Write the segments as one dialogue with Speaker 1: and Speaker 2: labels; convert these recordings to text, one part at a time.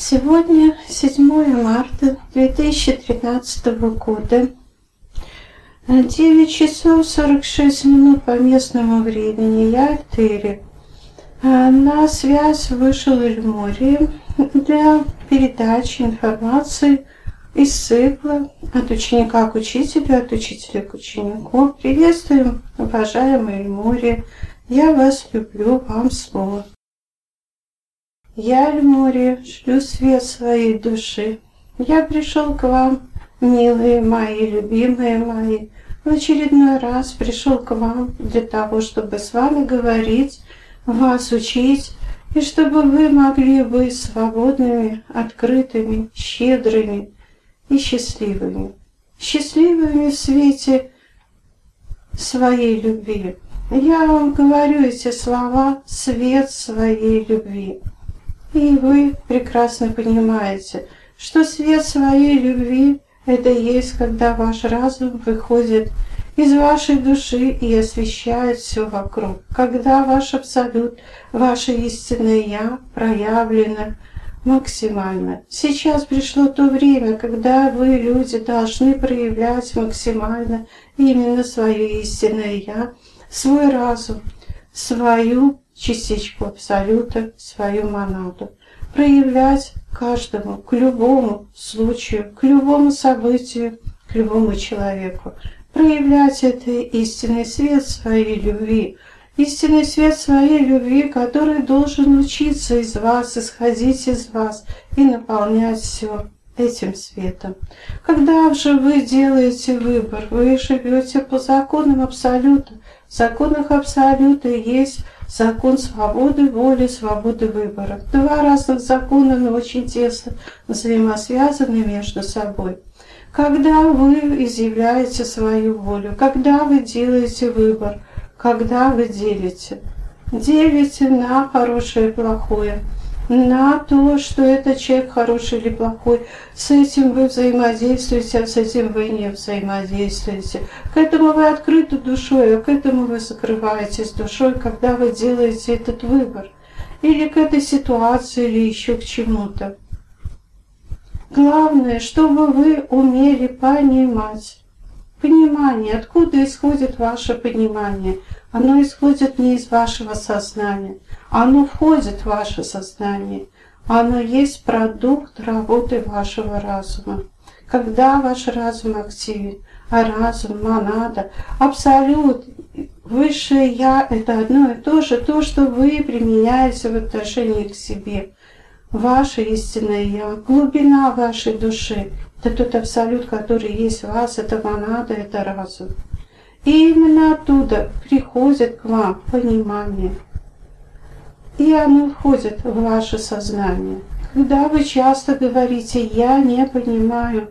Speaker 1: Сегодня 7 марта 2013 года, 9 часов 46 минут по местному времени. Я Этери. На связь вышел Эльмори для передачи информации из цикла «От ученика к учителю, от учителя к ученику». Приветствуем, уважаемый Эльмори. Я вас люблю, вам слово. Я, Эльмори, шлю свет своей души. Я пришел к вам, милые мои, любимые мои, в очередной раз пришел к вам для того, чтобы с вами говорить, вас учить, и чтобы вы могли быть свободными, открытыми, щедрыми и счастливыми. Счастливыми в свете своей любви. Я вам говорю эти слова «свет своей любви». И вы прекрасно понимаете, что свет своей любви – это есть, когда ваш разум выходит из вашей души и освещает все вокруг. Когда ваш абсолют, ваше истинное «Я» проявлено максимально. Сейчас пришло то время, когда вы, люди, должны проявлять максимально именно свое истинное «Я», свой разум, свою частичку абсолюта, свою монаду. Проявлять каждому, к любому случаю, к любому событию, к любому человеку. Проявлять это истинный свет своей любви. Истинный свет своей любви, который должен учиться из вас, исходить из вас и наполнять все этим светом. Когда же вы делаете выбор, вы живете по законам абсолюта. В законах абсолюта есть закон свободы воли, свободы выбора. Два разных закона, но очень тесно взаимосвязаны между собой. Когда вы изъявляете свою волю, когда вы делаете выбор, когда вы делите на хорошее и плохое, на то, что этот человек хороший или плохой, с этим вы взаимодействуете, а с этим вы не взаимодействуете. К этому вы открыты душой, а к этому вы закрываетесь душой, когда вы делаете этот выбор. Или к этой ситуации, или еще к чему-то. Главное, чтобы вы умели понимать. Понимание. Откуда исходит ваше понимание? Оно исходит не из вашего сознания. Оно входит в ваше сознание. Оно есть продукт работы вашего разума. Когда ваш разум активен, а разум, монада, абсолют, высшее Я – это одно и то же, то, что вы применяете в отношении к себе. Ваше истинное Я, глубина вашей души – это тот абсолют, который есть в вас, это монада, это разум. И именно оттуда приходит к вам понимание. И оно входит в ваше сознание. Когда вы часто говорите «я не понимаю»,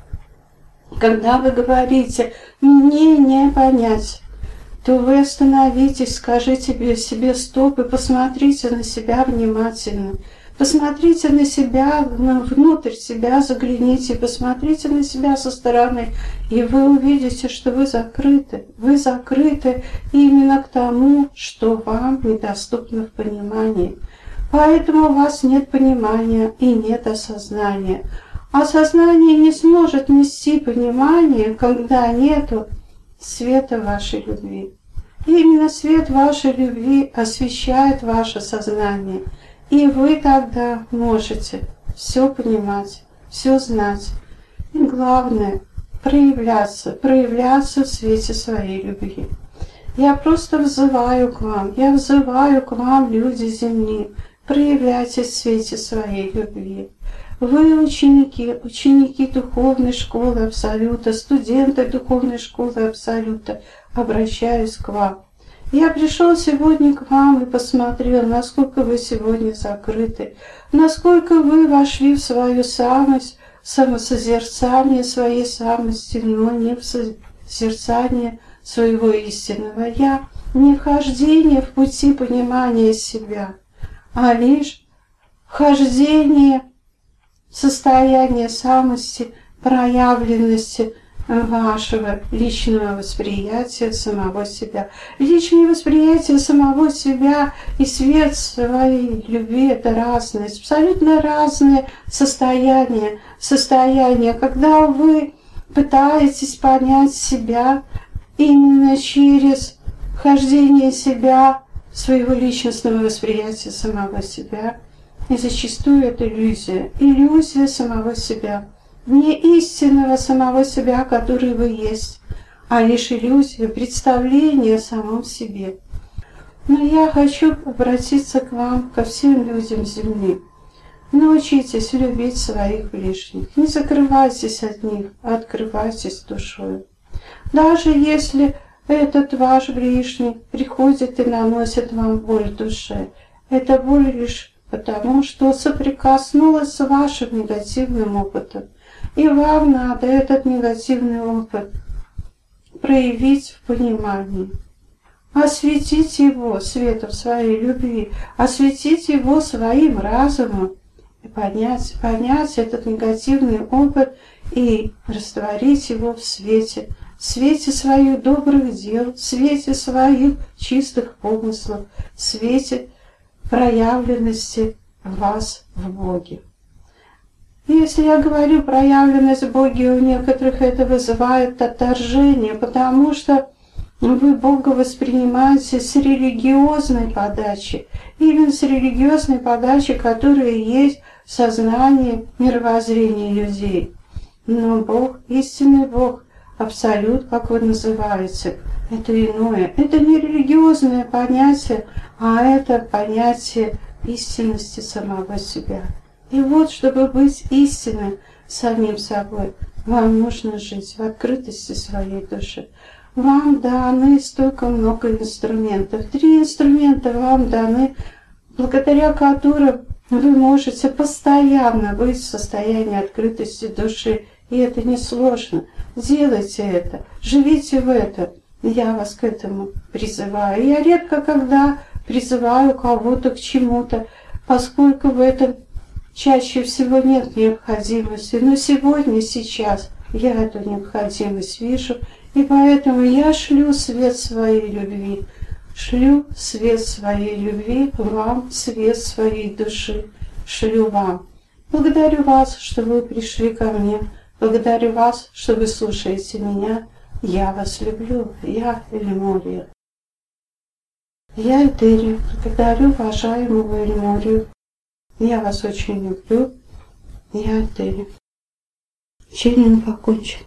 Speaker 1: когда вы говорите «мне не понять», то вы остановитесь, скажите себе «стоп» и посмотрите на себя внимательно. Посмотрите на себя, внутрь себя загляните, посмотрите на себя со стороны, и вы увидите, что вы закрыты. Вы закрыты именно к тому, что вам недоступно в понимании. Поэтому у вас нет понимания и нет осознания. Осознание не сможет нести понимание, когда нету света вашей любви. И именно свет вашей любви освещает ваше сознание. И вы тогда можете все понимать, все знать. И главное – проявляться в свете своей любви. Я просто взываю к вам, люди Земли, проявляйтесь в свете своей любви. Вы ученики духовной школы Абсолюта, студенты духовной школы Абсолюта, обращаюсь к вам. Я пришел сегодня к вам и посмотрел, насколько вы сегодня закрыты, насколько вы вошли в свою самость, самосозерцание своей самости, но не в созерцание своего истинного «Я», не вхождение в пути понимания себя, а лишь вхождение в состояние самости, проявленности вашего личного восприятия самого себя. Личное восприятие самого себя и свет своей любви — это разные, абсолютно разные состояния. Состояния, когда вы пытаетесь понять себя именно через хождение себя, своего личностного восприятия самого себя. И зачастую это иллюзия. Иллюзия самого себя. Не истинного самого себя, который вы есть, а лишь иллюзия представления о самом себе. Но я хочу обратиться к вам, ко всем людям Земли. Научитесь любить своих ближних. Не закрывайтесь от них, а открывайтесь душой. Даже если этот ваш ближний приходит и наносит вам боль в душе, это боль лишь потому, что соприкоснулась с вашим негативным опытом. И вам надо этот негативный опыт проявить в понимании. Осветить его светом своей любви, осветить его своим разумом и понять этот негативный опыт и растворить его в свете своих добрых дел, в свете своих чистых помыслов, в свете проявленности вас в Боге. Если я говорю проявленность в Боге, у некоторых это вызывает отторжение, потому что вы Бога воспринимаете с религиозной подачи, именно с религиозной подачи, которая есть в сознании, мировоззрении людей. Но Бог, истинный Бог, Абсолют, как вы называете, это иное. Это не религиозное понятие, а это понятие истинности самого себя. И вот, чтобы быть истинным самим собой, вам нужно жить в открытости своей души. Вам даны столько много инструментов. 3 инструмента вам даны, благодаря которым вы можете постоянно быть в состоянии открытости души. И это несложно. Делайте это, живите в этом. Я вас к этому призываю. Я редко когда призываю кого-то к чему-то, поскольку в этом чаще всего нет необходимости. Но сегодня, сейчас я эту необходимость вижу, и поэтому я шлю свет своей любви. Шлю свет своей любви вам, свет своей души. Шлю вам. Благодарю вас, что вы пришли ко мне. Благодарю вас, что вы слушаете меня. Я вас люблю. Я Эльмория. Я Этери. Благодарю уважаемого Эльморию. Я вас очень люблю. Я Этери. Ченнинг окончен.